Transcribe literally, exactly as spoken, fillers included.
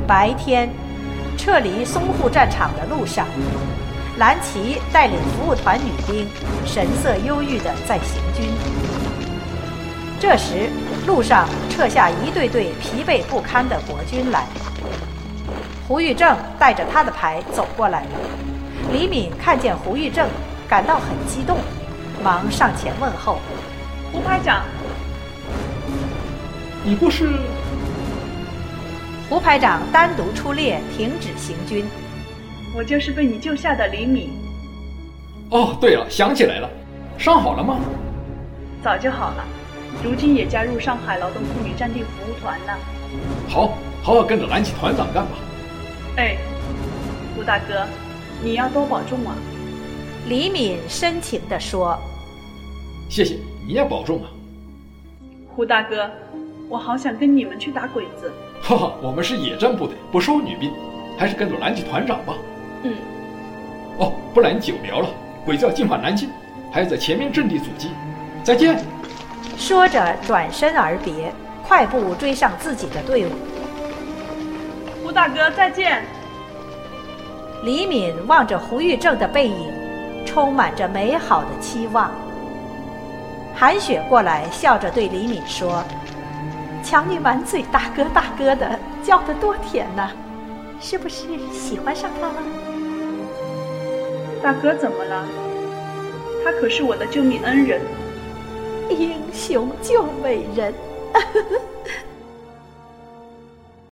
白天，撤离淞沪战场的路上，蓝旗带领服务团女兵，神色忧郁地在行军。这时，路上撤下一队队疲惫不堪的国军来。胡玉正带着他的排走过来了。李敏看见胡玉正，感到很激动，忙上前问候：“ 胡排长， 你不是……” 胡排长单独出列，停止行军。 我就是被你救下的李敏。 哦，对了，想起来了，伤好了吗？ 早就好了，如今也加入上海劳动妇女战地服务团了。 好，好好跟着蓝旗团长干吧。 哎，胡大哥，你要多保重啊。 李敏深情地说：“ 谢谢，你也保重啊。” 胡大哥，我好想跟你们去打鬼子。 哈哈，我们是野战部队，不收女兵，还是跟着蓝旗团长吧。 嗯。 哦，不然久聊了，鬼子要进犯南京，还要在前面阵地阻击。再见。 说着转身而别，快步追上自己的队伍。 胡大哥，再见。 李敏望着胡玉正的背影，充满着美好的期望。韩雪过来，笑着对李敏说：“瞧你满嘴大哥大哥的，叫得多甜呐，是不是喜欢上他了？” 大哥怎么了？他可是我的救命恩人。 英雄救美人。